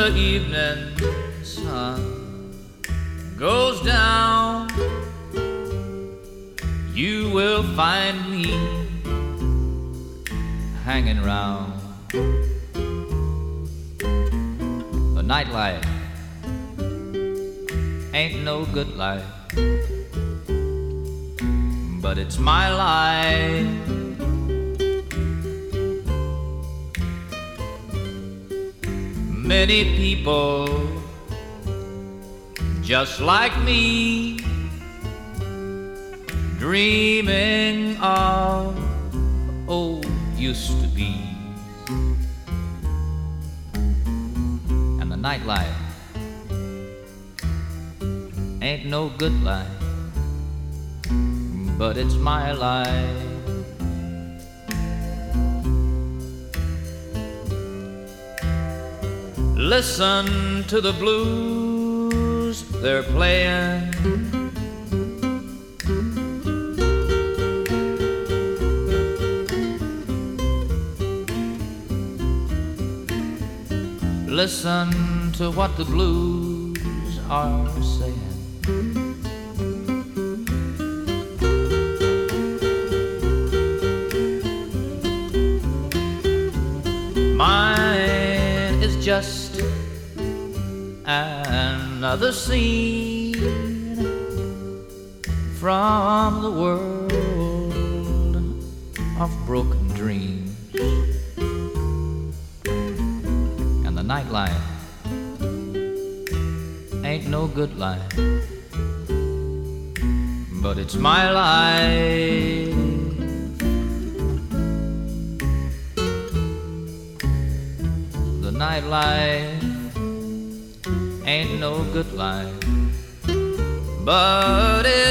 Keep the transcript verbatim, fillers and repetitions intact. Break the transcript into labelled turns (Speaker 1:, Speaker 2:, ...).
Speaker 1: the evening sun goes down, you will find me hanging round. The nightlife ain't no good life, but it's my life. Many people just like me, dreaming of old used to be. And the nightlife ain't no good life, but it's my life. Listen to the blues they're playing, listen to what the blues are saying. Mine is just another scene from the world of broken dreams. And the nightlife ain't no good life, but it's my life. The nightlife ain't no good life, but it